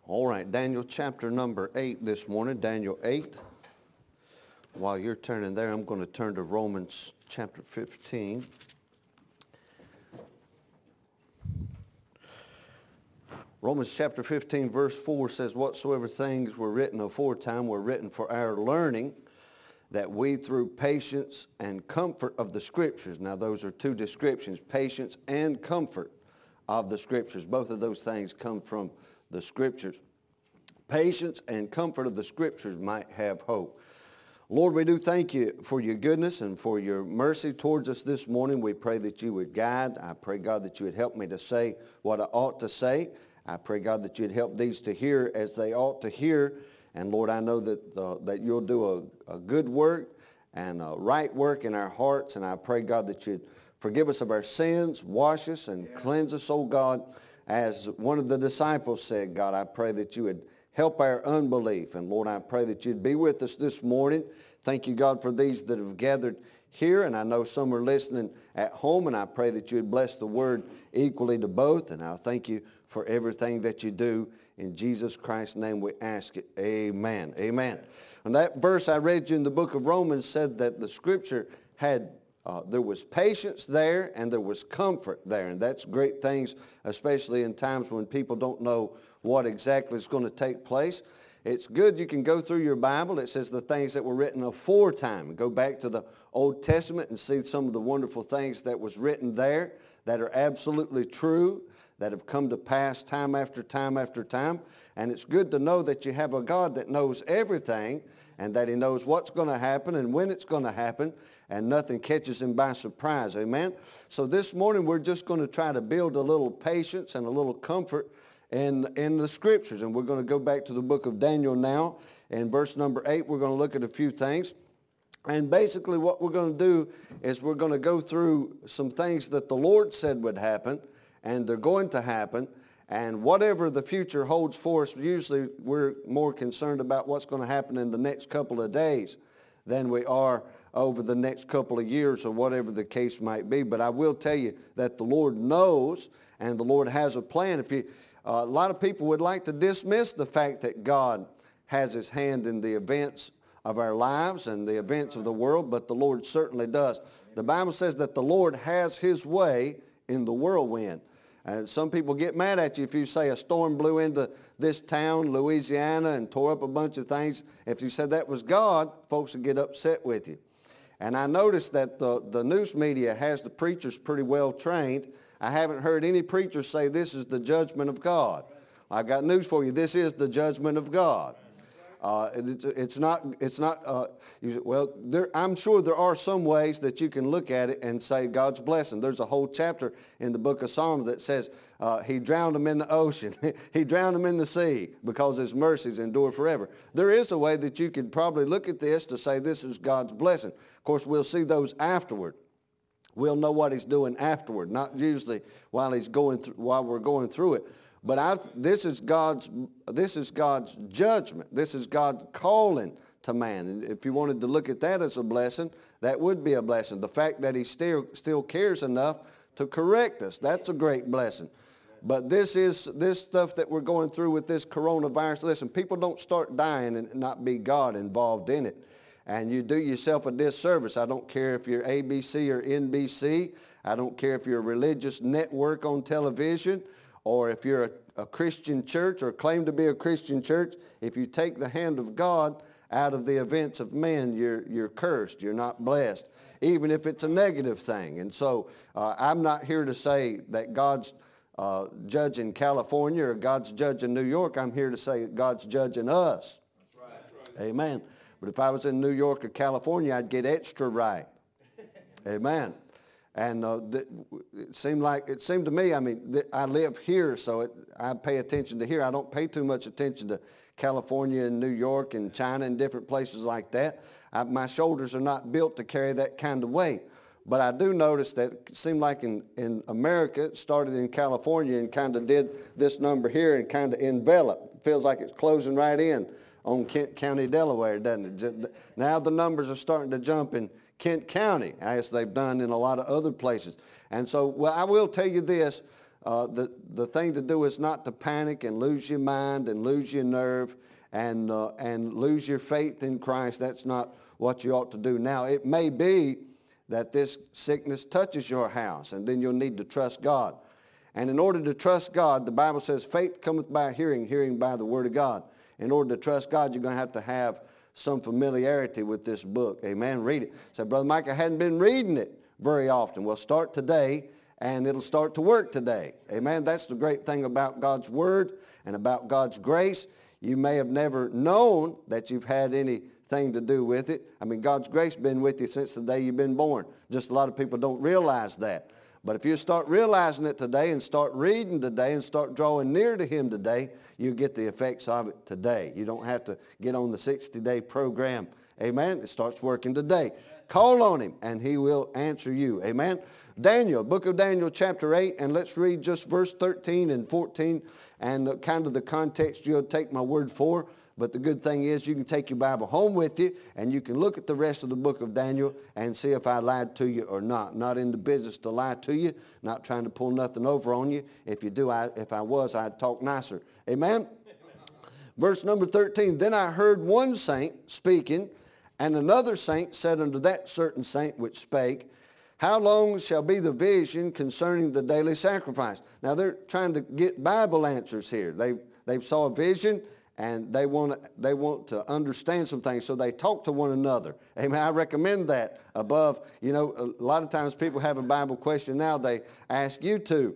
All right, Daniel chapter number 8 this morning, Daniel 8. While you're turning there, I'm going to turn to Romans chapter 15. Romans chapter 15 verse 4 says, "Whatsoever things were written aforetime were written for our learning, that we through patience and comfort of the Scriptures." Now those are two descriptions, patience and comfort of the Scriptures. Both of those things come from the Scriptures. Patience and comfort of the Scriptures might have hope. Lord, we do thank you for your goodness and for your mercy towards us this morning. We pray that you would guide. I pray, God, that you would help me to say what I ought to say. I pray, God, that you'd help these to hear as they ought to hear. And Lord, I know that you'll do a good work and a right work in our hearts. And I pray, God, that you'd forgive us of our sins, wash us, and cleanse us, oh God. As one of the disciples said, God, I pray that you would help our unbelief. And Lord, I pray that you'd be with us this morning. Thank you, God, for these that have gathered here. And I know some are listening at home. And I pray that you'd bless the word equally to both. And I thank you for everything that you do. In Jesus Christ's name we ask it. Amen. Amen. And that verse I read you in the book of Romans said that the Scripture had there was patience there and there was comfort there. And that's great things, especially in times when people don't know what exactly is going to take place. It's good you can go through your Bible. It says the things that were written aforetime. Go back to the Old Testament and see some of the wonderful things that was written there that are absolutely true, that have come to pass time after time after time. And it's good to know that you have a God that knows everything and that he knows what's going to happen and when it's going to happen, and nothing catches him by surprise. Amen? So this morning we're just going to try to build a little patience and a little comfort in the Scriptures. And we're going to go back to the book of Daniel now. In verse number 8, we're going to look at a few things. And basically what we're going to do is we're going to go through some things that the Lord said would happen, and they're going to happen. And whatever the future holds for us, usually we're more concerned about what's going to happen in the next couple of days than we are over the next couple of years or whatever the case might be. But I will tell you that the Lord knows and the Lord has a plan. A lot of people would like to dismiss the fact that God has his hand in the events of our lives and the events of the world, but the Lord certainly does. The Bible says that the Lord has his way in the whirlwind. And some people get mad at you if you say a storm blew into this town, Louisiana, and tore up a bunch of things. If you said that was God, folks would get upset with you. And I noticed that the news media has the preachers pretty well trained. I haven't heard any preacher say this is the judgment of God. I got news for you. This is the judgment of God. I'm sure there are some ways that you can look at it and say God's blessing. There's a whole chapter in the book of Psalms that says he drowned them in the ocean. He drowned them in the sea because his mercies endure forever. There is a way that you could probably look at this to say this is God's blessing. Of course, we'll see those afterward. We'll know what he's doing afterward, not usually while we're going through it. But this is God's judgment. This is God calling to man. And if you wanted to look at that as a blessing, that would be a blessing. The fact that he still cares enough to correct us, that's a great blessing. But this stuff that we're going through with this coronavirus, listen, people don't start dying and not be God involved in it. And you do yourself a disservice. I don't care if you're ABC or NBC. I don't care if you're a religious network on television, or if you're a Christian church or claim to be a Christian church. If you take the hand of God out of the events of men, you're cursed. You're not blessed, even if it's a negative thing. And so I'm not here to say that God's judging California or God's judging New York. I'm here to say God's judging us. That's right. Amen. But if I was in New York or California, I'd get extra right. Amen. And it seemed to me, I live here, so I pay attention to here. I don't pay too much attention to California and New York and China and different places like that. My shoulders are not built to carry that kind of weight. But I do notice that it seemed like in America, it started in California and kind of did this number here and kind of enveloped. Feels like it's closing right in on Kent County, Delaware, doesn't it? Now the numbers are starting to jump in Kent County, as they've done in a lot of other places. And so, I will tell you this, the thing to do is not to panic and lose your mind and lose your nerve and lose your faith in Christ. That's not what you ought to do. Now, it may be that this sickness touches your house, and then you'll need to trust God. And in order to trust God, the Bible says faith cometh by hearing, hearing by the word of God. In order to trust God, you're going to have some familiarity with this book. Amen. Read it. Say, Brother Mike, I hadn't been reading it very often. Well, start today, and it'll start to work today. Amen. That's the great thing about God's word and about God's grace. You may have never known that you've had anything to do with it. I mean, God's grace has been with you since the day you've been born. Just a lot of people don't realize that. But if you start realizing it today and start reading today and start drawing near to Him today, you get the effects of it today. You don't have to get on the 60-day program. Amen? It starts working today. Call on Him and He will answer you. Amen? Daniel, book of Daniel chapter 8, and let's read just verse 13 and 14 and kind of the context you'll take my word for. But the good thing is you can take your Bible home with you and you can look at the rest of the book of Daniel and see if I lied to you or not. Not in the business to lie to you, not trying to pull nothing over on you. If you do, if I was, I'd talk nicer. Amen? Verse number 13, then I heard one saint speaking, and another saint said unto that certain saint which spake, how long shall be the vision concerning the daily sacrifice? Now they're trying to get Bible answers here. They've saw a vision, and they want to understand some things, so they talk to one another. Amen. I recommend that above. You know, a lot of times people have a Bible question now, they ask YouTube,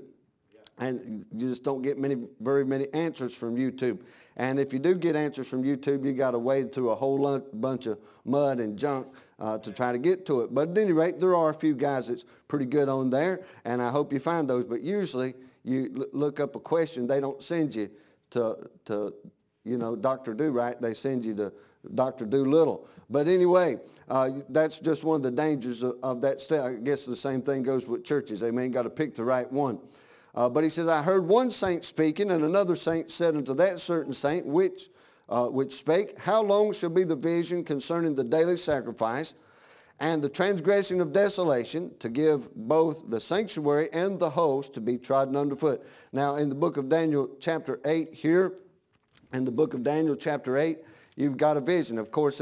and you just don't get very many answers from YouTube. And if you do get answers from YouTube, you got to wade through a whole bunch of mud and junk to try to get to it. But at any rate, there are a few guys that's pretty good on there, and I hope you find those. But usually, you look up a question, they don't send you to you know, Dr. Do-Right, they send you to Dr. Do-Little. But anyway, that's just one of the dangers of that step. I guess the same thing goes with churches. Amen. Got to pick the right one. But he says, I heard one saint speaking, and another saint said unto that certain saint which spake, how long shall be the vision concerning the daily sacrifice and the transgression of desolation, to give both the sanctuary and the host to be trodden underfoot? Now, in the book of Daniel chapter 8 here, in the book of Daniel chapter 8, you've got a vision. Of course,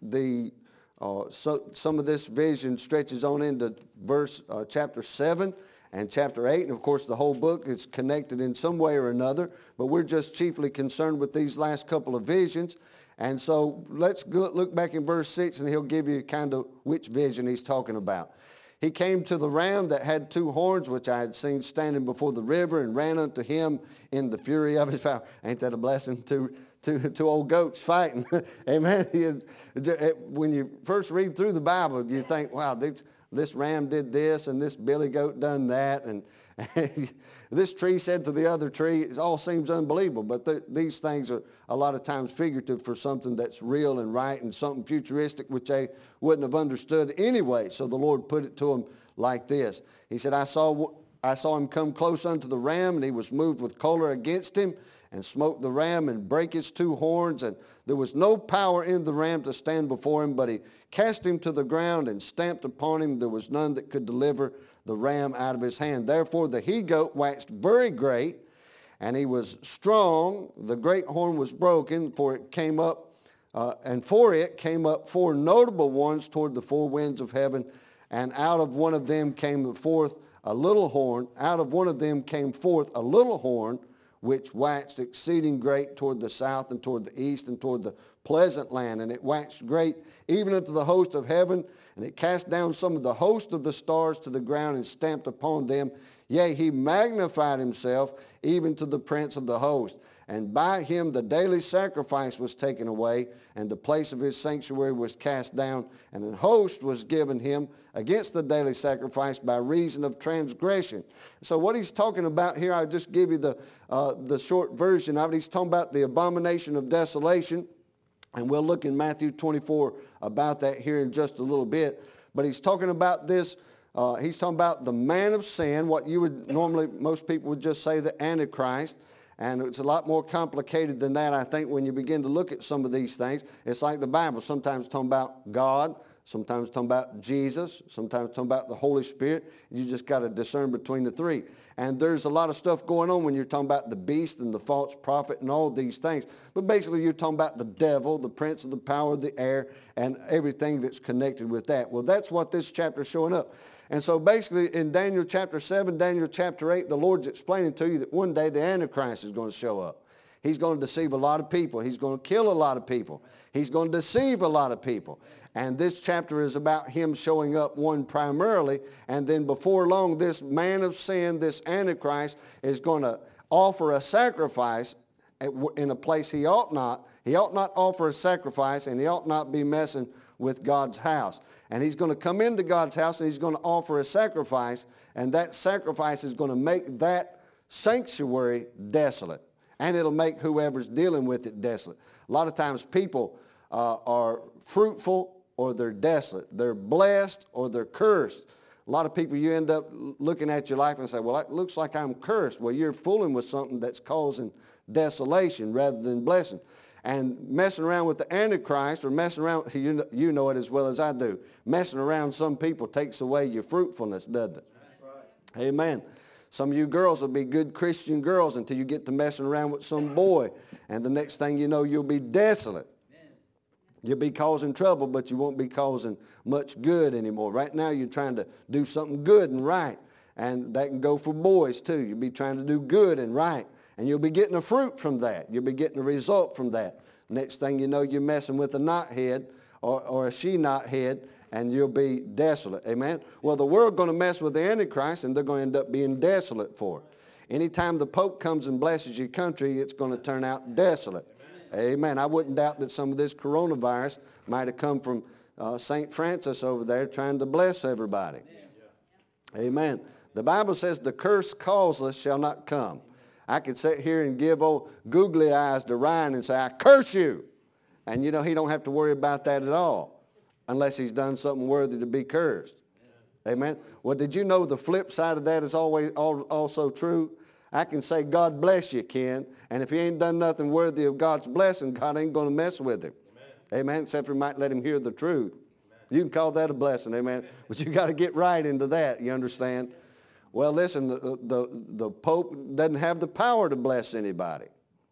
some of this vision stretches on into chapter 7 and chapter 8. And of course, the whole book is connected in some way or another. But we're just chiefly concerned with these last couple of visions. And so let's look back in verse 6, and he'll give you kind of which vision he's talking about. He came to the ram that had two horns, which I had seen standing before the river, and ran unto him in the fury of his power. Ain't that a blessing? Two old goats fighting. Amen. When you first read through the Bible, you think, wow, this ram did this, and this billy goat done that, and this tree said to the other tree. It all seems unbelievable, but these things are a lot of times figurative for something that's real and right and something futuristic which they wouldn't have understood anyway. So the Lord put it to them like this. He said, I saw him come close unto the ram, and he was moved with choler against him, and smote the ram and brake his two horns, and there was no power in the ram to stand before him, but he cast him to the ground and stamped upon him. There was none that could deliver the ram out of his hand. Therefore the he-goat waxed very great, and he was strong. The great horn was broken, for it came up, four notable ones toward the four winds of heaven, and out of one of them came forth a little horn. Out of one of them came forth a little horn, which waxed exceeding great toward the south and toward the east and toward the pleasant land. And it waxed great even unto the host of heaven, and it cast down some of the host of the stars to the ground and stamped upon them. Yea, he magnified himself even to the prince of the host. And by him the daily sacrifice was taken away, and the place of his sanctuary was cast down, and an host was given him against the daily sacrifice by reason of transgression. So what he's talking about here, I'll just give you the short version of it. He's talking about the abomination of desolation, and we'll look in Matthew 24 about that here in just a little bit. But he's talking about this. He's talking about the man of sin, what you would normally, most people would just say the Antichrist. And it's a lot more complicated than that, I think, when you begin to look at some of these things. It's like the Bible. Sometimes it's talking about God. Sometimes talking about Jesus, sometimes talking about the Holy Spirit. You just got to discern between the three. And there's a lot of stuff going on when you're talking about the beast and the false prophet and all these things. But basically you're talking about the devil, the prince of the power of the air, and everything that's connected with that. Well, that's what this chapter is showing up. And so basically in Daniel chapter 7, Daniel chapter 8, the Lord's explaining to you that one day the Antichrist is going to show up. He's going to deceive a lot of people. He's going to kill a lot of people. He's going to deceive a lot of people. And this chapter is about him showing up, one, primarily, and then before long, this man of sin, this Antichrist, is going to offer a sacrifice in a place he ought not. He ought not offer a sacrifice, and he ought not be messing with God's house. And he's going to come into God's house, and he's going to offer a sacrifice, and that sacrifice is going to make that sanctuary desolate. And it'll make whoever's dealing with it desolate. A lot of times people are fruitful or they're desolate. They're blessed or they're cursed. A lot of people, you end up looking at your life and say, well, it looks like I'm cursed. Well, you're fooling with something that's causing desolation rather than blessing. And messing around with the Antichrist or messing around, you know it as well as I do, messing around some people takes away your fruitfulness, doesn't it? That's right. Amen. Some of you girls will be good Christian girls until you get to messing around with some boy. And the next thing you know, you'll be desolate. You'll be causing trouble, but you won't be causing much good anymore. Right now, you're trying to do something good and right. And that can go for boys, too. You'll be trying to do good and right. And you'll be getting a fruit from that. You'll be getting a result from that. Next thing you know, you're messing with a knothead or a she-knothead, and you'll be desolate. Amen? Well, the world's going to mess with the Antichrist, and they're going to end up being desolate for it. Anytime the Pope comes and blesses your country, it's going to turn out desolate. Amen. I wouldn't doubt that some of this coronavirus might have come from St. Francis over there trying to bless everybody. Amen. The Bible says the curse causeless shall not come. I could sit here and give old googly eyes to Ryan and say, I curse you. And you know, he don't have to worry about that at all unless he's done something worthy to be cursed. Amen. Well, did you know the flip side of that is always also true? I can say, God bless you, Ken. And if he ain't done nothing worthy of God's blessing, God ain't going to mess with him. Amen. Except for he might let him hear the truth. Amen. You can call that a blessing. Amen. But you got to get right into that. You understand? Well, listen, the Pope doesn't have the power to bless anybody.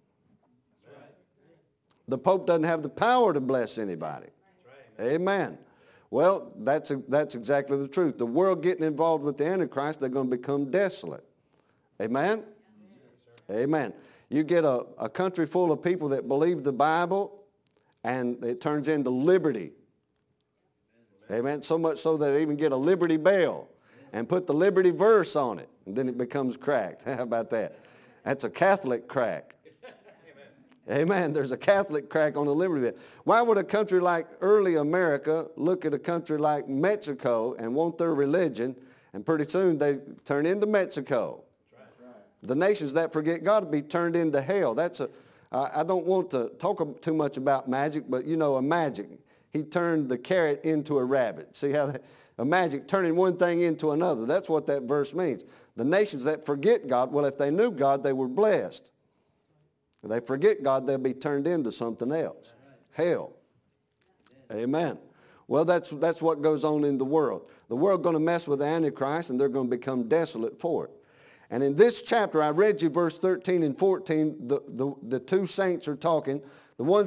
The Pope doesn't have the power to bless anybody. Amen. Well, that's exactly the truth. The world getting involved with the Antichrist, they're going to become desolate. Amen? Amen. You get a country full of people that believe the Bible, and it turns into liberty. Amen. So much so that they even get a Liberty Bell and put the Liberty verse on it, and then it becomes cracked. How about that? That's a Catholic crack. Amen. There's a Catholic crack on the Liberty Bell. Why would a country like early America look at a country like Mexico and want their religion, and pretty soon they turn into Mexico? The nations that forget God will be turned into hell. I don't want to talk too much about magic, but you know, a magic. He turned the carrot into a rabbit. See how a magic turning one thing into another. That's what that verse means. The nations that forget God, well, if they knew God, they were blessed. If they forget God, they'll be turned into something else. Hell. Amen. Well, that's what goes on in the world. The world going to mess with the Antichrist, and they're going to become desolate for it. And in this chapter, I read you verse 13 and 14, the two saints are talking. The one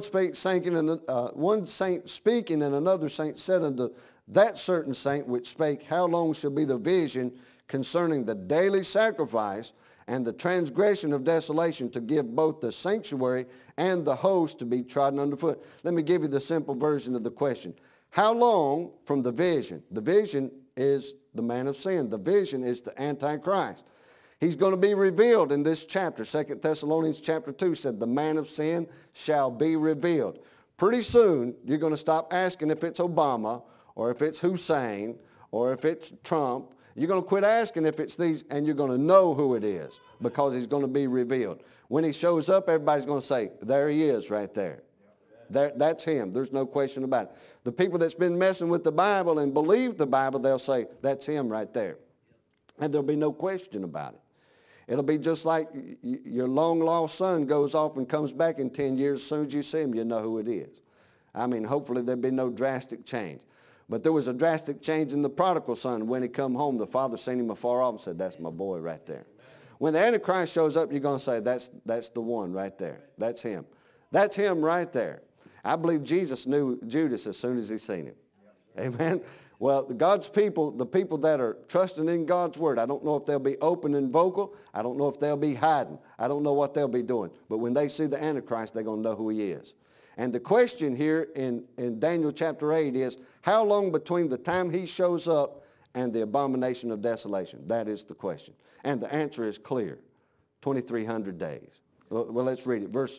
saint speaking, and another saint said unto that certain saint which spake, how long shall be the vision concerning the daily sacrifice and the transgression of desolation, to give both the sanctuary and the host to be trodden underfoot? Let me give you the simple version of the question. How long from the vision? The vision is the man of sin. The vision is the Antichrist. He's going to be revealed in this chapter. 2 Thessalonians chapter 2 said, the man of sin shall be revealed. Pretty soon, you're going to stop asking if it's Obama, or if it's Hussein, or if it's Trump. You're going to quit asking if it's these, and you're going to know who it is, because he's going to be revealed. When he shows up, everybody's going to say, there he is right there. That's him. There's no question about it. The people that's been messing with the Bible and believe the Bible, they'll say, that's him right there. And there'll be no question about it. It'll be just like your long-lost son goes off and comes back in 10 years. As soon as you see him, you know who it is. I mean, hopefully there'll be no drastic change. But there was a drastic change in the prodigal son. When he come home, the father seen him afar off and said, that's my boy right there. When the Antichrist shows up, you're going to say, that's the one right there. That's him. That's him right there. I believe Jesus knew Judas as soon as he seen him. Amen. Well, God's people, the people that are trusting in God's word, I don't know if they'll be open and vocal. I don't know if they'll be hiding. I don't know what they'll be doing. But when they see the Antichrist, they're going to know who he is. And the question here in Daniel chapter 8 is, how long between the time he shows up and the abomination of desolation? That is the question. And the answer is clear, 2,300 days. Well, let's read it. Verse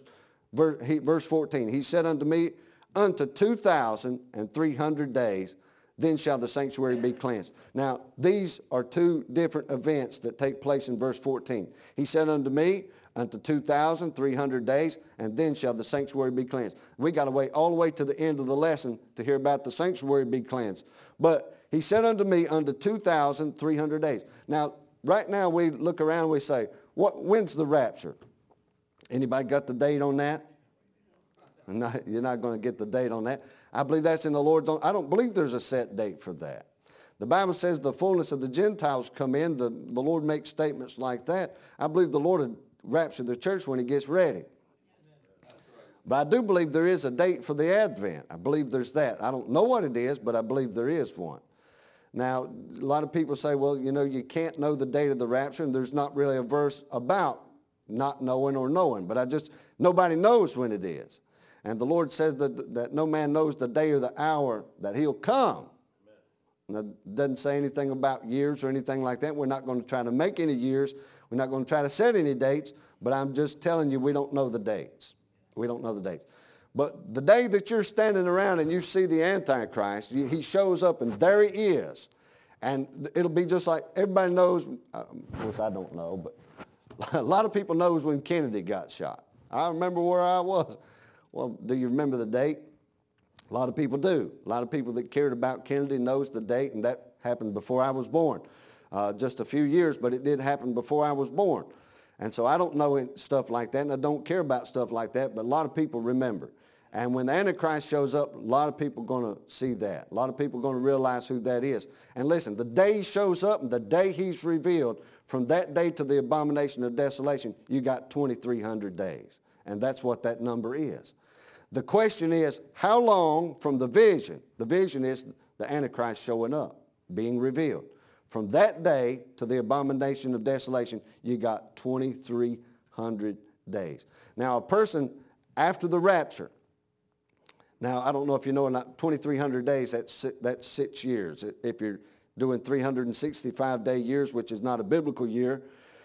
14, he said unto me, unto 2,300 days, then shall the sanctuary be cleansed. Now, these are two different events that take place in verse 14. He said unto me, unto 2,300 days, and then shall the sanctuary be cleansed. We got to wait all the way to the end of the lesson to hear about the sanctuary be cleansed. But he said unto me, unto 2,300 days. Now, right now we look around and we say, when's the rapture? Anybody got the date on that? No, you're not going to get the date on that. I believe that's in the Lord's own. I don't believe there's a set date for that. The Bible says the fullness of the Gentiles come in. The Lord makes statements like that. I believe the Lord would rapture the church when he gets ready. But I do believe there is a date for the Advent. I believe there's that. I don't know what it is, but I believe there is one. Now, a lot of people say, well, you know, you can't know the date of the rapture, and there's not really a verse about not knowing or knowing. But nobody knows when it is. And the Lord says that no man knows the day or the hour that he'll come. Now, it doesn't say anything about years or anything like that. We're not going to try to make any years. We're not going to try to set any dates. But I'm just telling you, we don't know the dates. We don't know the dates. But the day that you're standing around and you see the Antichrist, he shows up and there he is. And it'll be just like everybody knows, which I don't know, but a lot of people knows when Kennedy got shot. I remember where I was. Well, do you remember the date? A lot of people do. A lot of people that cared about Kennedy knows the date, and that happened before I was born. Just a few years, but it did happen before I was born. And so I don't know stuff like that, and I don't care about stuff like that, but a lot of people remember. And when the Antichrist shows up, a lot of people are going to see that. A lot of people are going to realize who that is. And listen, the day he shows up and the day he's revealed, from that day to the abomination of desolation, you got 2,300 days. And that's what that number is. The question is, how long from the vision is the Antichrist showing up, being revealed. From that day to the abomination of desolation, you got 2,300 days. Now, a person after the rapture, now I don't know if you know or not, 2,300 days, that's 6 years. If you're doing 365-day years, which is not a biblical year,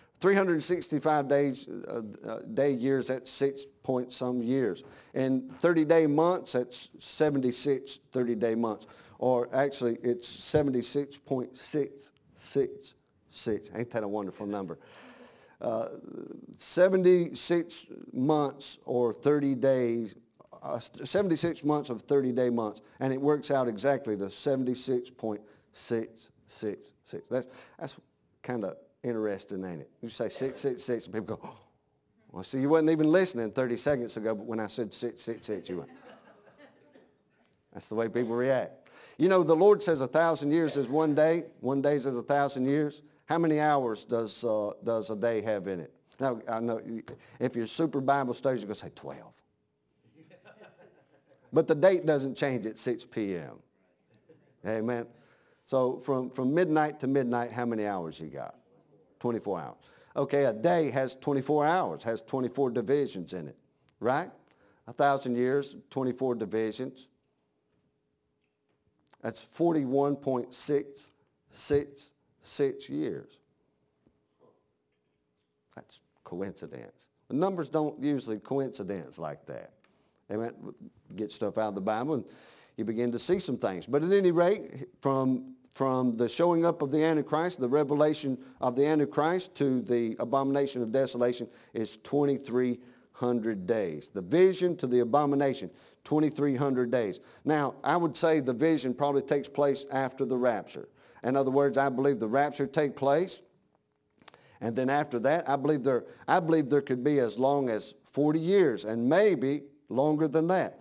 365 day years, that's 6 point some years. And 30-day months, that's 76 30-day months. Or actually, it's 76.666. Ain't that a wonderful number? 76 months or 30 days, 76 months of 30-day months. And it works out exactly to 76.666. That's kind of interesting, ain't it? You say 666 and people go, oh. Well, see, you wasn't even listening 30 seconds ago, but when I said 666, you went. That's the way people react. You know, the Lord says 1,000 years is one day. One day is 1,000 years. How many hours does a day have in it? Now, I know if you're super Bible studies, you're going to say 12. But the date doesn't change at 6 p.m. Amen. So from midnight to midnight, how many hours you got? 24 hours. Okay, a day has 24 hours, has 24 divisions in it, right? 1,000 years, 24 divisions. That's 41.666 years. That's coincidence. The numbers don't usually coincidence like that. Amen. Get stuff out of the Bible and you begin to see some things. But at any rate, from the showing up of the Antichrist, the revelation of the Antichrist to the abomination of desolation is 2,300 days. The vision to the abomination, 2,300 days. Now, I would say the vision probably takes place after the rapture. In other words, I believe the rapture take place, and then after that, I believe there could be as long as 40 years, and maybe longer than that.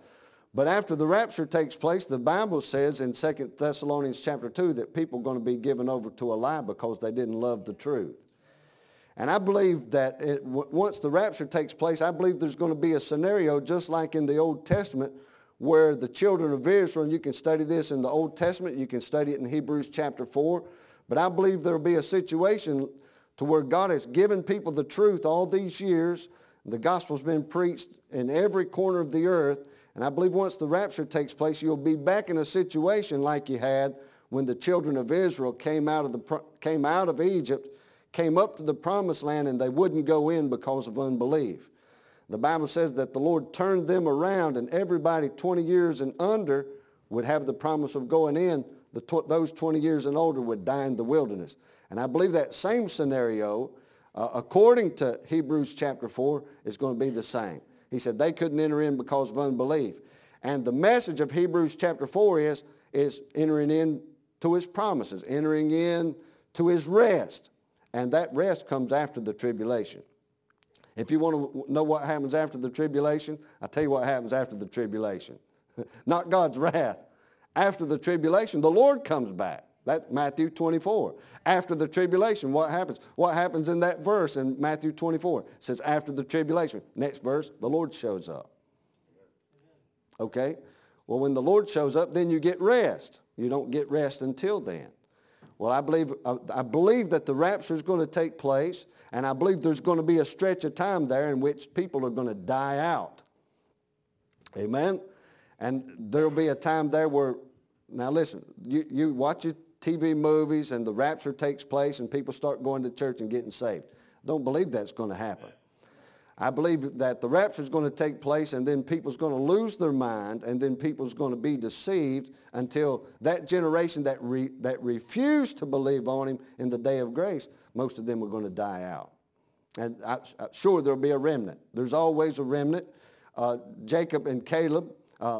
But after the rapture takes place, the Bible says in 2 Thessalonians chapter 2 that people are going to be given over to a lie because they didn't love the truth. And I believe that once the rapture takes place, I believe there's going to be a scenario just like in the Old Testament where the children of Israel, and you can study this in the Old Testament, you can study it in Hebrews chapter 4, but I believe there will be a situation to where God has given people the truth all these years. The gospel's been preached in every corner of the earth, and I believe once the rapture takes place, you'll be back in a situation like you had when the children of Israel came out of Egypt, came up to the promised land, and they wouldn't go in because of unbelief. The Bible says that the Lord turned them around, and everybody 20 years and under would have the promise of going in. Those 20 years and older would die in the wilderness. And I believe that same scenario, according to Hebrews chapter 4, is going to be the same. He said they couldn't enter in because of unbelief. And the message of Hebrews chapter 4 is entering in to his promises, entering in to his rest. And that rest comes after the tribulation. If you want to know what happens after the tribulation, I'll tell you what happens after the tribulation. Not God's wrath. After the tribulation, the Lord comes back. That's Matthew 24. After the tribulation, what happens? What happens in that verse in Matthew 24? It says after the tribulation. Next verse, the Lord shows up. Okay? Well, when the Lord shows up, then you get rest. You don't get rest until then. Well, I believe that the rapture is going to take place, and I believe there's going to be a stretch of time there in which people are going to die out. Amen? And there will be a time there where, now listen, you watch your TV movies and the rapture takes place and people start going to church and getting saved. I don't believe that's going to happen. I believe that the rapture is going to take place and then people's going to lose their mind and then people's going to be deceived until that generation that refused to believe on him in the day of grace, most of them are going to die out. And sure, there'll be a remnant. There's always a remnant. Jacob and Caleb,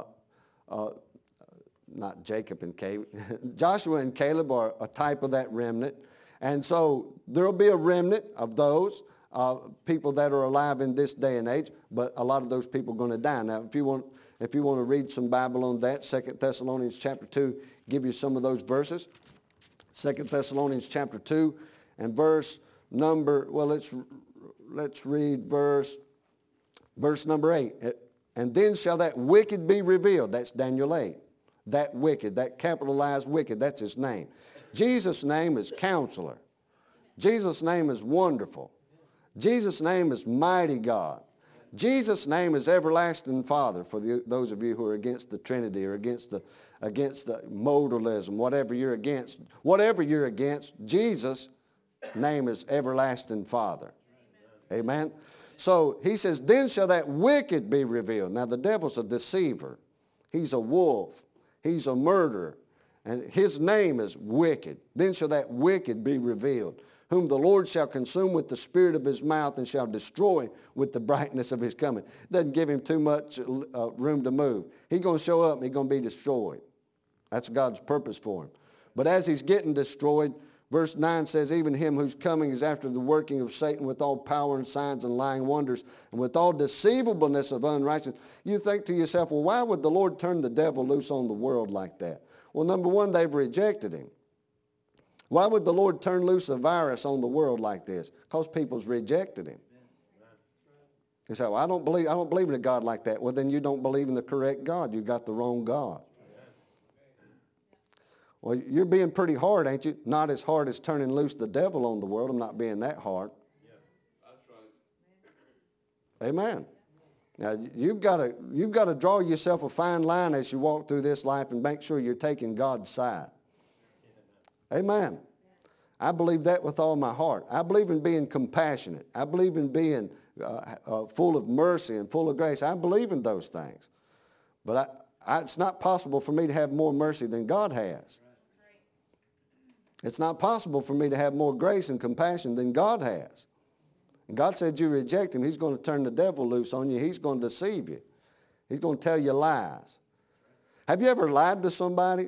not Jacob and Caleb, Joshua and Caleb are a type of that remnant. And so there'll be a remnant of those people that are alive in this day and age, but a lot of those people are going to die. Now, if you want to read some Bible on that, 2 Thessalonians chapter 2, give you some of those verses. 2 Thessalonians chapter 2 and verse number, well, let's read verse number 8. And then shall that wicked be revealed. That's Daniel 8. That wicked, that capitalized wicked, that's his name. Jesus' name is Counselor. Jesus' name is Wonderful. Jesus' name is Mighty God. Jesus' name is Everlasting Father for those of you who are against the Trinity or against the modalism, whatever you're against. Whatever you're against, Jesus' name is Everlasting Father. Amen? So he says, then shall that wicked be revealed. Now the devil's a deceiver. He's a wolf. He's a murderer. And his name is wicked. Then shall that wicked be revealed, whom the Lord shall consume with the spirit of his mouth and shall destroy with the brightness of his coming. Doesn't give him too much room to move. He's going to show up and he's going to be destroyed. That's God's purpose for him. But as he's getting destroyed, verse 9 says, even him whose coming is after the working of Satan with all power and signs and lying wonders and with all deceivableness of unrighteousness. You think to yourself, well, why would the Lord turn the devil loose on the world like that? Well, number one, they've rejected him. Why would the Lord turn loose a virus on the world like this? Because people's rejected him. You say, well, I don't believe in a God like that. Well, then you don't believe in the correct God. You got the wrong God. Well, you're being pretty hard, ain't you? Not as hard as turning loose the devil on the world. I'm not being that hard. Yeah, that's right. Amen. Now, you've got to draw yourself a fine line as you walk through this life and make sure you're taking God's side. Amen. I believe that with all my heart. I believe in being compassionate. I believe in being full of mercy and full of grace. I believe in those things. But it's not possible for me to have more mercy than God has. It's not possible for me to have more grace and compassion than God has. And God said you reject him, he's going to turn the devil loose on you. He's going to deceive you. He's going to tell you lies. Have you ever lied to somebody?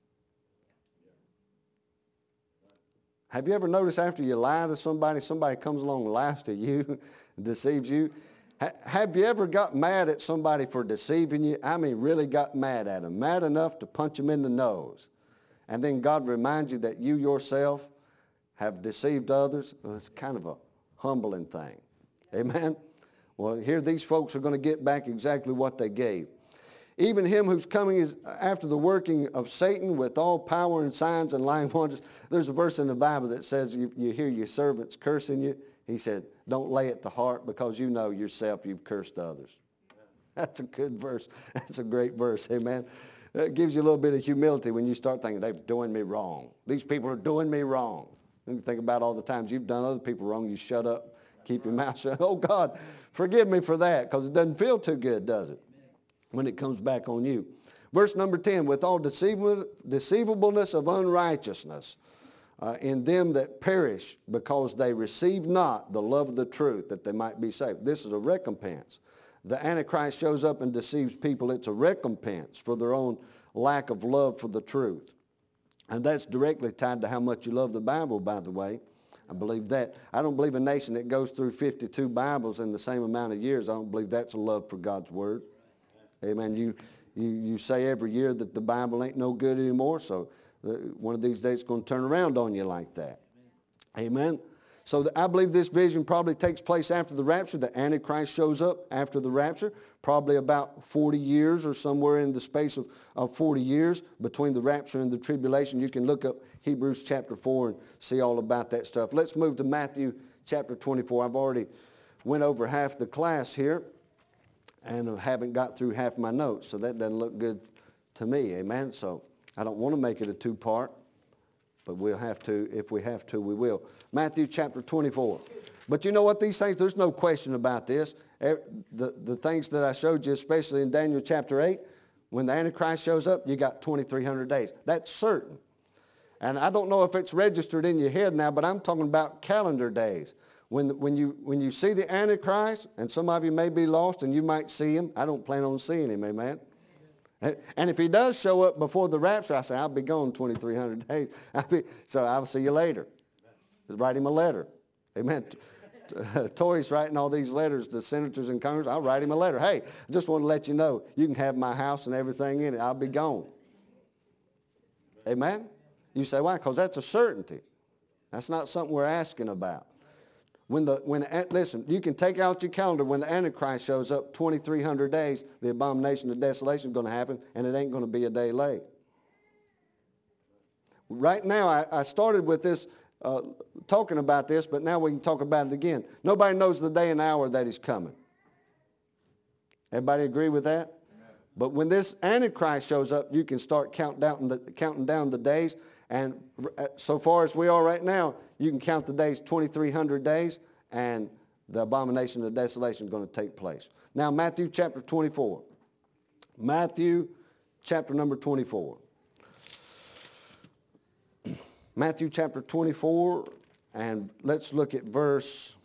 Have you ever noticed after you lie to somebody, somebody comes along and lies to you and deceives you? Have you ever got mad at somebody for deceiving you? I mean, really got mad at them, mad enough to punch them in the nose. And then God reminds you that you yourself have deceived others? Well, it's kind of a humbling thing. Amen? Well, here these folks are going to get back exactly what they gave. Even him who's coming is after the working of Satan with all power and signs and lying wonders. There's a verse in the Bible that says you hear your servants cursing you. He said, don't lay it to heart because you know yourself you've cursed others. That's a good verse. That's a great verse. Amen. It gives you a little bit of humility when you start thinking, they're doing me wrong. These people are doing me wrong. And you think about all the times you've done other people wrong. You shut up, keep your mouth shut. Oh, God, forgive me for that, because it doesn't feel too good, does it, when it comes back on you. Verse number 10, with all deceivableness of unrighteousness in them that perish, because they receive not the love of the truth, that they might be saved. This is a recompense. The Antichrist shows up and deceives people. It's a recompense for their own lack of love for the truth. And that's directly tied to how much you love the Bible, by the way. I believe that. I don't believe a nation that goes through 52 Bibles in the same amount of years, I don't believe that's a love for God's Word. Amen. You say every year that the Bible ain't no good anymore, so one of these days it's going to turn around on you like that. Amen. So I believe this vision probably takes place after the rapture. The Antichrist shows up after the rapture, probably about 40 years or somewhere in the space of 40 years between the rapture and the tribulation. You can look up Hebrews chapter 4 and see all about that stuff. Let's move to Matthew chapter 24. I've already went over half the class here and I haven't got through half my notes, so that doesn't look good to me. Amen. So I don't want to make it a two-part. But we'll have to, if we have to, we will. Matthew chapter 24. But you know what, these things, there's no question about this. The things that I showed you, especially in Daniel chapter 8, when the Antichrist shows up, you got 2,300 days. That's certain. And I don't know if it's registered in your head now, but I'm talking about calendar days. When you see the Antichrist, and some of you may be lost and you might see him, I don't plan on seeing him, amen? And if he does show up before the rapture, I say, I'll be gone 2,300 days. So I'll see you later. Write him a letter. Amen. Tory's writing all these letters to senators and Congress. I'll write him a letter. Hey, I just want to let you know, you can have my house and everything in it. I'll be gone. Amen? You say, why? Because that's a certainty. That's not something we're asking about. Listen, you can take out your calendar when the Antichrist shows up, 2,300 days, the abomination of desolation is going to happen, and it ain't going to be a day late. Right now, I started with this, talking about this, but now we can talk about it again. Nobody knows the day and hour that he's coming. Everybody agree with that? Amen. But when this Antichrist shows up, you can start counting down the days, and so far as we are right now, you can count the days, 2,300 days, and the abomination of desolation is going to take place. Now, Matthew chapter 24. Matthew chapter number 24. Matthew chapter 24, and let's look at let's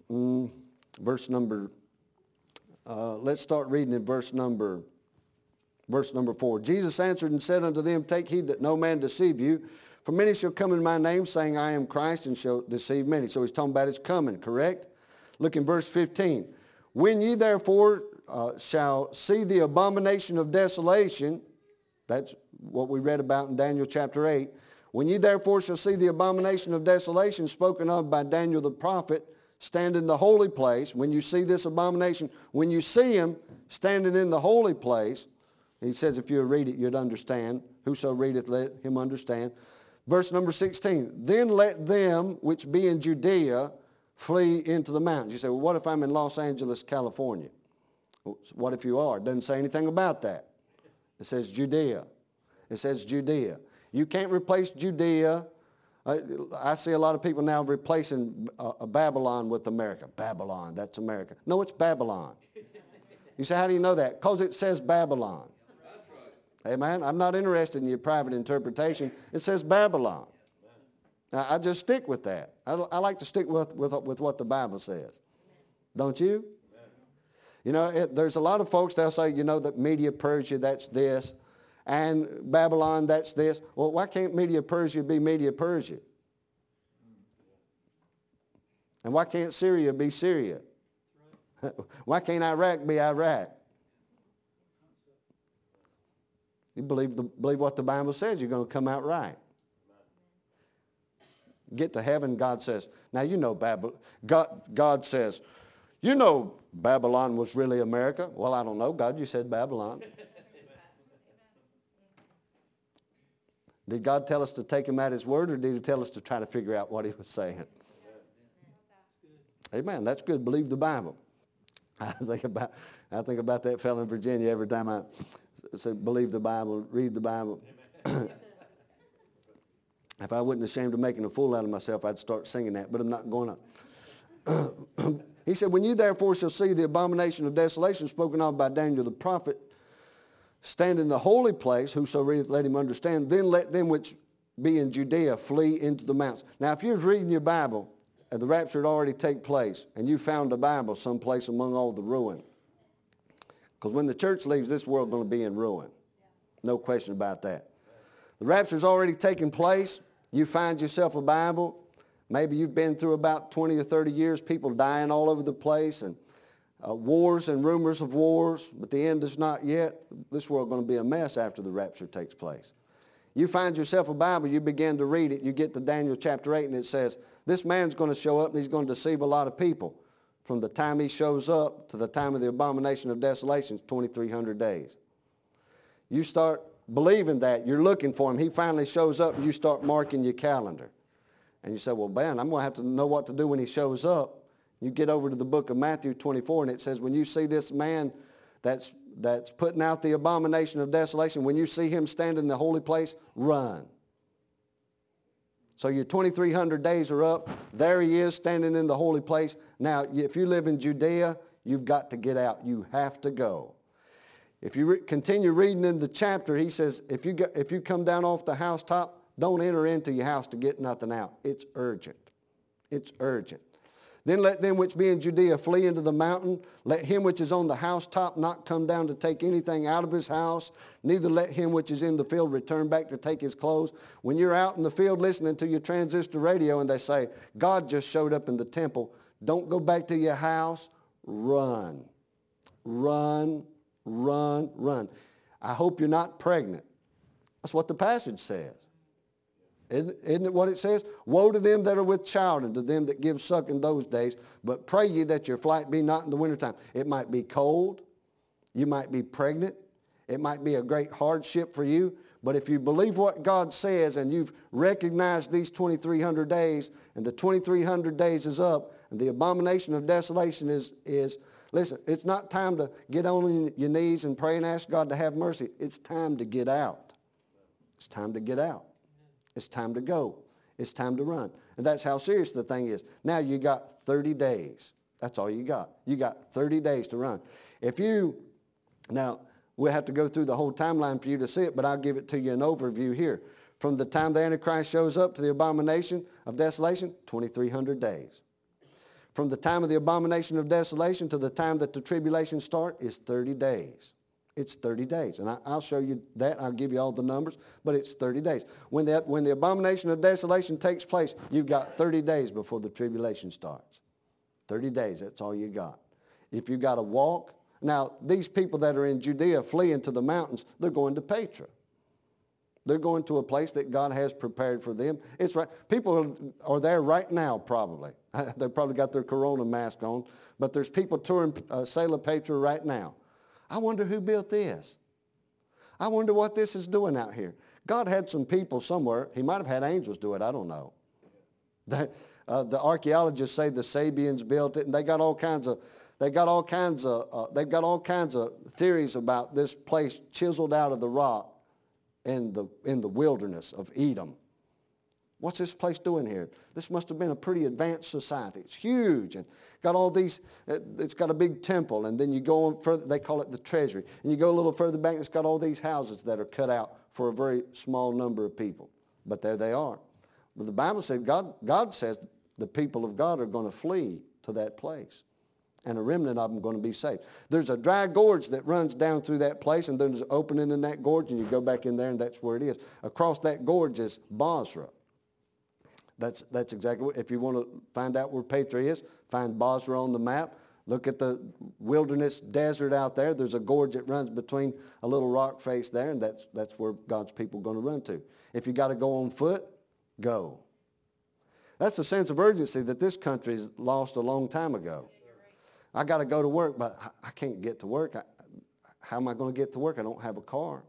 start reading in verse number 4. Jesus answered and said unto them, take heed that no man deceive you. For many shall come in my name, saying, I am Christ, and shall deceive many. So he's talking about his coming, correct? Look in verse 15. When ye therefore shall see the abomination of desolation, that's what we read about in Daniel chapter 8. When ye therefore shall see the abomination of desolation spoken of by Daniel the prophet, stand in the holy place. When you see this abomination, when you see him standing in the holy place, he says if you read it, you'd understand. Whoso readeth, let him understand. Verse number 16, then let them which be in Judea flee into the mountains. You say, well, what if I'm in Los Angeles, California? What if you are? It doesn't say anything about that. It says Judea. It says Judea. You can't replace Judea. I see a lot of people now replacing Babylon with America. Babylon, that's America. No, it's Babylon. You say, how do you know that? Because it says Babylon. Amen. I'm not interested in your private interpretation. It says Babylon. Now, I just stick with that. I like to stick with what the Bible says. Don't you? You know, there's a lot of folks, they'll say, you know, that Media Persia, that's this, and Babylon, that's this. Well, why can't Media Persia be Media Persia? And why can't Syria be Syria? Why can't Iraq be Iraq? You believe what the Bible says, you're going to come out right. Get to heaven, God says, now you know God says, you know Babylon was really America. Well, I don't know, God, you said Babylon. Did God tell us to take him at his word, or did he tell us to try to figure out what he was saying? Amen. That's good. Believe the Bible. I think about that fellow in Virginia every time I say believe the Bible, read the Bible. If I wasn't ashamed of making a fool out of myself, I'd start singing that, but I'm not going to. He said, when you therefore shall see the abomination of desolation spoken of by Daniel the prophet stand in the holy place, whoso readeth, let him understand, then let them which be in Judea flee into the mountains. Now, if you was reading your Bible, and the rapture had already taken place, and you found a Bible someplace among all the ruin, because when the church leaves, this world going to be in ruin. No question about that. The rapture's already taken place. You find yourself a Bible. Maybe you've been through about 20 or 30 years, people dying all over the place, and wars and rumors of wars, but the end is not yet. This world's going to be a mess after the rapture takes place. You find yourself a Bible, you begin to read it, you get to Daniel chapter 8, and it says, this man's going to show up and he's going to deceive a lot of people. From the time he shows up to the time of the abomination of desolation, 2,300 days. You start believing that, you're looking for him, he finally shows up, and you start marking your calendar. And you say, well, man, I'm going to have to know what to do when he shows up. You get over to the book of Matthew 24, and it says, when you see this man that's putting out the abomination of desolation, when you see him stand in the holy place, run. So your 2,300 days are up. There he is standing in the holy place. Now, if you live in Judea, you've got to get out. You have to go. If you continue reading in the chapter, he says, if you come down off the housetop, don't enter into your house to get nothing out. It's urgent. It's urgent. Then let them which be in Judea flee into the mountain. Let him which is on the housetop not come down to take anything out of his house. Neither let him which is in the field return back to take his clothes. When you're out in the field listening to your transistor radio and they say, God just showed up in the temple, don't go back to your house. Run. Run, run, run. I hope you're not pregnant. That's what the passage says. Isn't it what it says? Woe to them that are with child, and to them that give suck in those days. But pray ye that your flight be not in the wintertime. It might be cold. You might be pregnant. It might be a great hardship for you. But if you believe what God says and you've recognized these 2,300 days, and the 2,300 days is up, and the abomination of desolation is listen, it's not time to get on your knees and pray and ask God to have mercy. It's time to get out. It's time to get out. It's time to go. It's time to run. And that's how serious the thing is. Now you got 30 days. That's all you got. You got 30 days to run. Now we'll have to go through the whole timeline for you to see it, but I'll give it to you an overview here. From the time the Antichrist shows up to the abomination of desolation, 2,300 days. From the time of the abomination of desolation to the time that the tribulation starts is 30 days. It's 30 days. And I'll show you that. I'll give you all the numbers, but it's 30 days. When the abomination of desolation takes place, you've got 30 days before the tribulation starts. 30 days, that's all you got. If you got to walk, now these people that are in Judea fleeing to the mountains, they're going to Petra. They're going to a place that God has prepared for them. It's right. People are there right now probably. They've probably got their corona mask on, but there's people touring Sela Petra right now. I wonder who built this. I wonder what this is doing out here. God had some people somewhere. He might have had angels do it. I don't know. The archaeologists say the Sabians built it, and they've got all kinds of theories about this place chiseled out of the rock in the wilderness of Edom. What's this place doing here? This must have been a pretty advanced society. It's huge and got all these, it's got a big temple, and then you go on further, they call it the treasury. And you go a little further back, it's got all these houses that are cut out for a very small number of people. But there they are. But the Bible said, God says the people of God are going to flee to that place. And a remnant of them are going to be saved. There's a dry gorge that runs down through that place, and there's an opening in that gorge, and you go back in there, and that's where it is. Across that gorge is Bozrah. That's exactly what, if you want to find out where Petra is, find Bozrah on the map. Look at the wilderness desert out there. There's a gorge that runs between a little rock face there, and that's where God's people are going to run to. If you got to go on foot, go. That's the sense of urgency that this country's lost a long time ago. I got to go to work, but I can't get to work. How am I going to get to work? I don't have a car.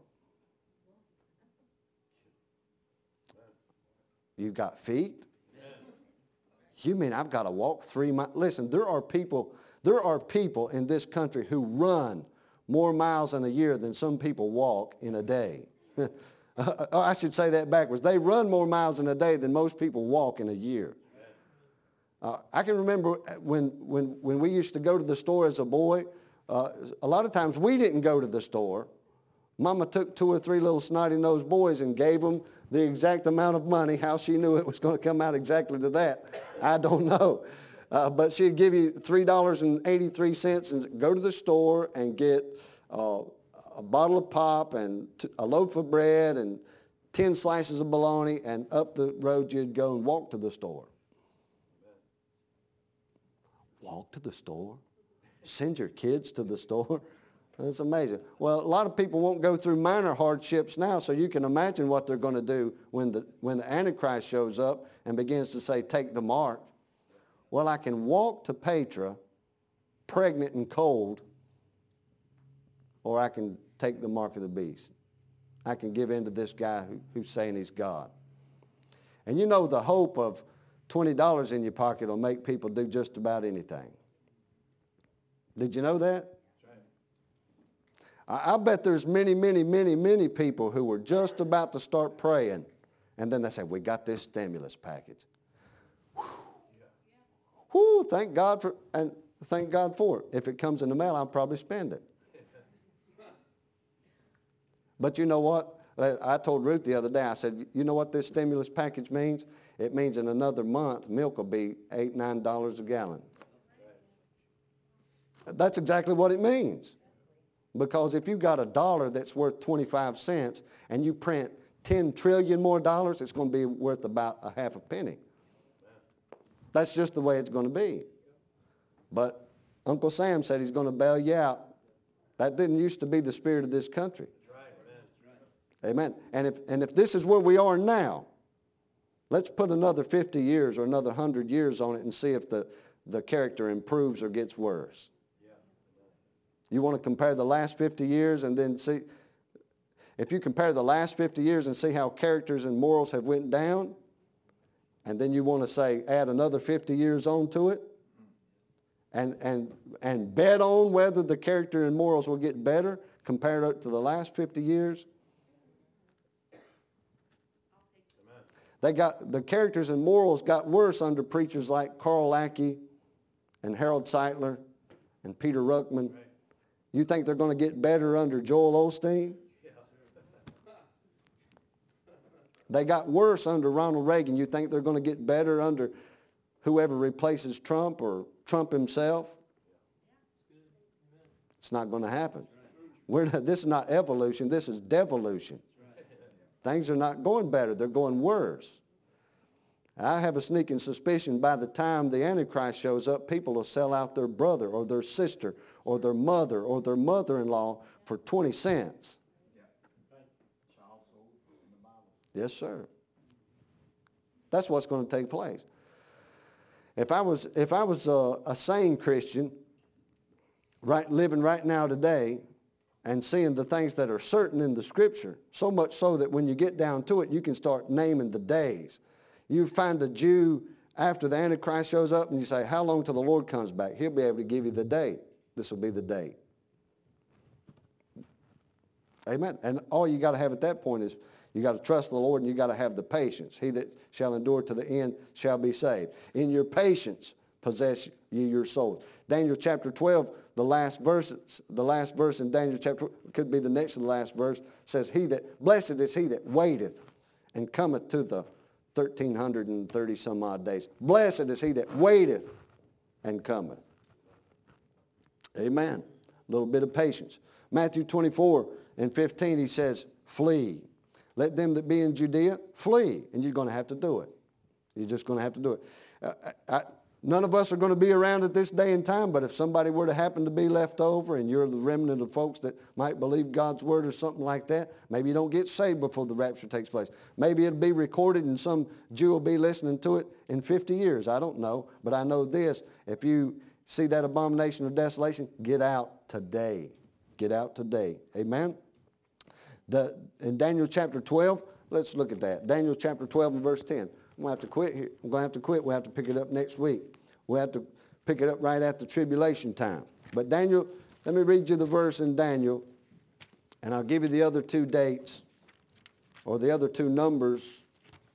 You got feet? You mean I've got to walk 3 miles? Listen, there are people in this country who run more miles in a year than some people walk in a day. I should say that backwards. They run more miles in a day than most people walk in a year. I can remember when we used to go to the store as a boy, a lot of times we didn't go to the store. Mama took 2 or 3 little snotty-nosed boys and gave them the exact amount of money. How she knew it was going to come out exactly to that, I don't know. But she'd give you $3.83 and go to the store and get a bottle of pop and a loaf of bread and 10 slices of bologna, and up the road you'd go and walk to the store. Walk to the store? Send your kids to the store? That's amazing. Well, a lot of people won't go through minor hardships now, so you can imagine what they're going to do when the Antichrist shows up and begins to say, take the mark. Well, I can walk to Petra, pregnant and cold, or I can take the mark of the beast. I can give in to this guy who's saying he's God. And you know the hope of $20 in your pocket will make people do just about anything. Did you know that? I bet there's many, many, many, many people who were just about to start praying, and then they say, we got this stimulus package. Whew. Whew, thank God for it. If it comes in the mail, I'll probably spend it. But you know what? I told Ruth the other day, I said, you know what this stimulus package means? It means in another month, milk will be $8, $9 a gallon. That's exactly what it means. Because if you've got a dollar that's worth 25 cents and you print 10 trillion more dollars, it's going to be worth about a half a penny. That's just the way it's going to be. But Uncle Sam said he's going to bail you out. That didn't used to be the spirit of this country. Amen. And if this is where we are now, let's put another 50 years or another 100 years on it and see if the character improves or gets worse. You want to compare the last 50 years and then see, if you compare the last 50 years and see how characters and morals have went down, and then you want to say add another 50 years on to it, and bet on whether the character and morals will get better compared to the last 50 years. The characters and morals got worse under preachers like Carl Lackey and Harold Seitler and Peter Ruckman. You think they're going to get better under Joel Osteen? They got worse under Ronald Reagan. You think they're going to get better under whoever replaces Trump or Trump himself? It's not going to happen. This is not evolution. This is devolution. Things are not going better. They're going worse. I have a sneaking suspicion by the time the Antichrist shows up, people will sell out their brother or their sister or their mother or their mother-in-law for 20 cents. Yes, sir. That's what's going to take place. If I was a sane Christian, living right now today, and seeing the things that are certain in the Scripture, so much so that when you get down to it, you can start naming the days. You find a Jew after the Antichrist shows up and you say, how long till the Lord comes back? He'll be able to give you the date. This will be the date. Amen. And all you got to have at that point is you got to trust the Lord and you got to have the patience. He that shall endure to the end shall be saved. In your patience possess ye your souls. Daniel chapter 12, the last verse in Daniel chapter 12, could be the next to the last verse, says, blessed is he that waiteth and cometh to the 1,330 some odd days. Blessed is he that waiteth and cometh. Amen. A little bit of patience. Matthew 24 and 15, he says, flee. Let them that be in Judea flee. And you're going to have to do it. You're just going to have to do it. None of us are going to be around at this day and time, but if somebody were to happen to be left over and you're the remnant of folks that might believe God's word or something like that, maybe you don't get saved before the rapture takes place. Maybe it'll be recorded and some Jew will be listening to it in 50 years. I don't know, but I know this. If you see that abomination of desolation, get out today. Get out today. Amen? In Daniel chapter 12, let's look at that. Daniel chapter 12 and verse 10. I'm going to have to quit here. I'm going to have to quit. We'll have to pick it up next week. We'll have to pick it up right after tribulation time. But Daniel, let me read you the verse in Daniel, and I'll give you the other two dates, or the other two numbers,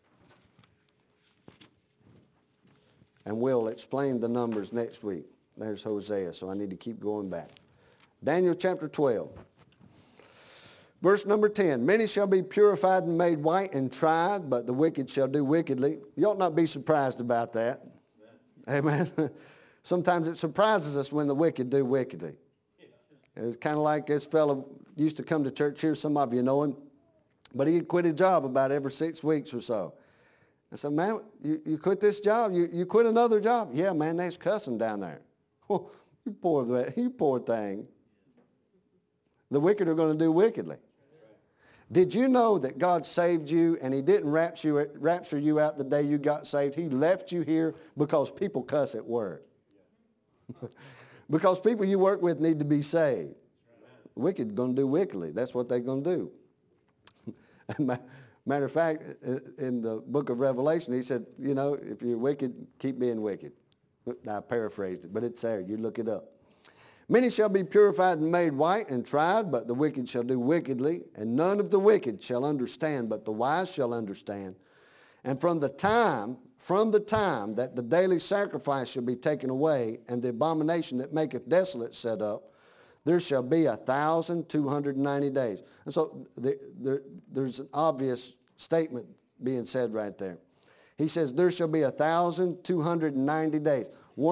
and we'll explain the numbers next week. There's Hosea, so I need to keep going back. Daniel chapter 12. Verse number 10, many shall be purified and made white and tried, but the wicked shall do wickedly. You ought not be surprised about that. Amen. Sometimes it surprises us when the wicked do wickedly. It's kind of like this fellow used to come to church here. Some of you know him. But he'd quit his job about every 6 weeks or so. I said, man, you quit this job? You quit another job? Yeah, man, there's cussing down there. Oh, you poor thing. The wicked are going to do wickedly. Did you know that God saved you and he didn't rapture you out the day you got saved? He left you here because people cuss at work. Because people you work with need to be saved. The wicked are going to do wickedly. That's what they're going to do. Matter of fact, in the book of Revelation, he said, you know, if you're wicked, keep being wicked. I paraphrased it, but it's there. You look it up. Many shall be purified and made white and tried, but the wicked shall do wickedly. And none of the wicked shall understand, but the wise shall understand. And from the time that the daily sacrifice shall be taken away, and the abomination that maketh desolate set up, there shall be 1,290 days. And so there's an obvious statement being said right there. He says there shall be 1,290 days.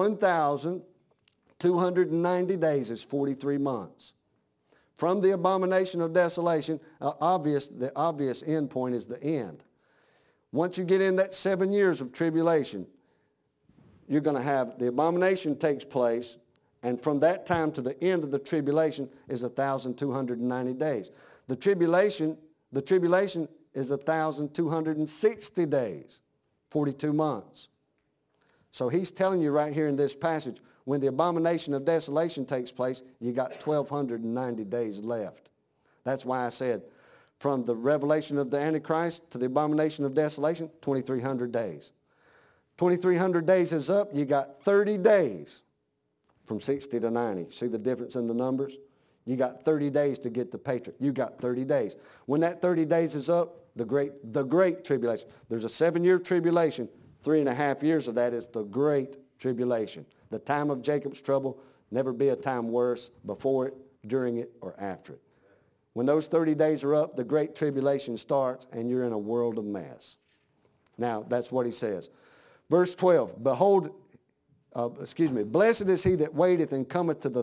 1,290 days is 43 months. From the abomination of desolation, the obvious end point is the end. Once you get in that 7 years of tribulation, you're going to have the abomination takes place, and from that time to the end of the tribulation is 1,290 days. The tribulation is 1,260 days, 42 months. So he's telling you right here in this passage, when the abomination of desolation takes place, you got 1,290 days left. That's why I said, from the revelation of the Antichrist to the abomination of desolation, 2,300 days. 2,300 days is up, you got 30 days from 60 to 90. See the difference in the numbers? You got 30 days to get the Patriot. You got 30 days. When that 30 days is up, the great tribulation. There's a 7-year tribulation. 3.5 years of that is the great tribulation. The time of Jacob's trouble, never be a time worse before it, during it, or after it. When those 30 days are up, the great tribulation starts, and you're in a world of mess. Now, that's what he says. Verse 12, blessed is he that waiteth and cometh to the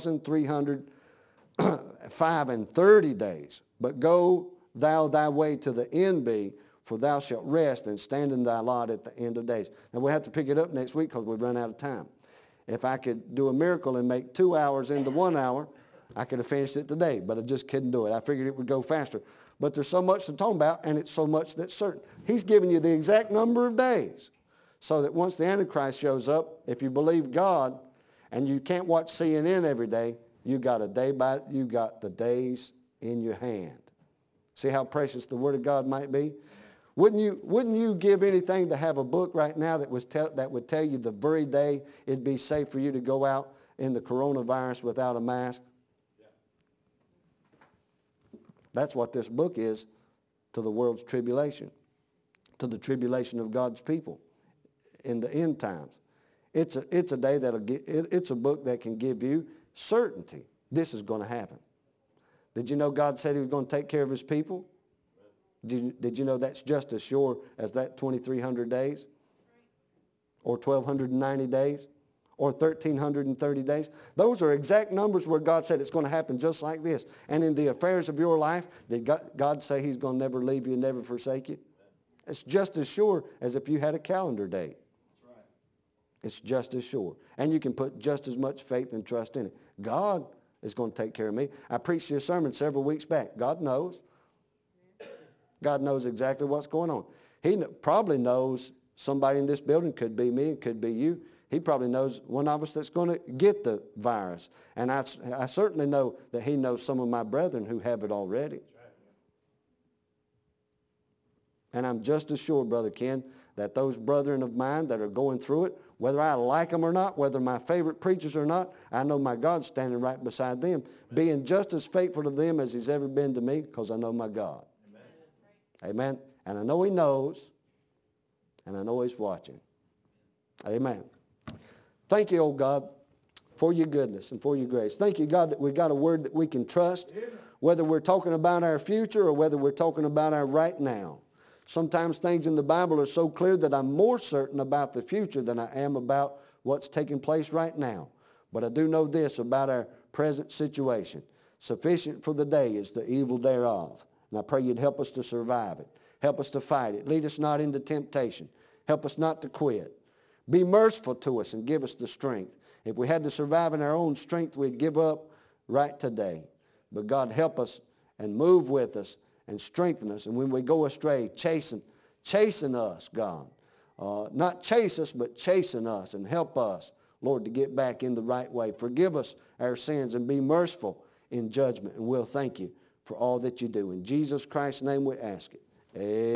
1,330 days. But go thou thy way to the end be, for thou shalt rest and stand in thy lot at the end of days. Now, we'll have to pick it up next week because we've run out of time. If I could do a miracle and make 2 hours into 1 hour, I could have finished it today, but I just couldn't do it. I figured it would go faster. But there's so much to talk about, and it's so much that's certain. He's giving you the exact number of days, so that once the Antichrist shows up, if you believe God, and you can't watch CNN every day, you got the days in your hand. See how precious the Word of God might be? Wouldn't you give anything to have a book right now that would tell you the very day it'd be safe for you to go out in the coronavirus without a mask? That's what this book is to the world's tribulation, to the tribulation of God's people in the end times. It's a book that can give you certainty. This is going to happen. Did you know God said he was going to take care of his people? Did you know that's just as sure as that 2,300 days? Or 1,290 days? Or 1,330 days? Those are exact numbers where God said it's going to happen just like this. And in the affairs of your life, did God say he's going to never leave you and never forsake you? It's just as sure as if you had a calendar date. It's just as sure. And you can put just as much faith and trust in it. God is going to take care of me. I preached this sermon several weeks back. God knows. God knows exactly what's going on. He probably knows somebody in this building, could be me, it could be you. He probably knows one of us that's going to get the virus. And I certainly know that he knows some of my brethren who have it already. And I'm just as sure, Brother Ken, that those brethren of mine that are going through it, whether I like them or not, whether my favorite preachers or not, I know my God's standing right beside them, being just as faithful to them as he's ever been to me, because I know my God. Amen. Amen. And I know he knows, and I know he's watching. Amen. Thank you, oh God, for your goodness and for your grace. Thank you, God, that we've got a word that we can trust, whether we're talking about our future or whether we're talking about our right now. Sometimes things in the Bible are so clear that I'm more certain about the future than I am about what's taking place right now. But I do know this about our present situation. Sufficient for the day is the evil thereof. And I pray you'd help us to survive it. Help us to fight it. Lead us not into temptation. Help us not to quit. Be merciful to us and give us the strength. If we had to survive in our own strength, we'd give up right today. But God, help us and move with us and strengthen us. And when we go astray, chasten us, God. Not chase us, but chasten us and help us, Lord, to get back in the right way. Forgive us our sins and be merciful in judgment. And we'll thank you for all that you do. In Jesus Christ's name we ask it. Amen.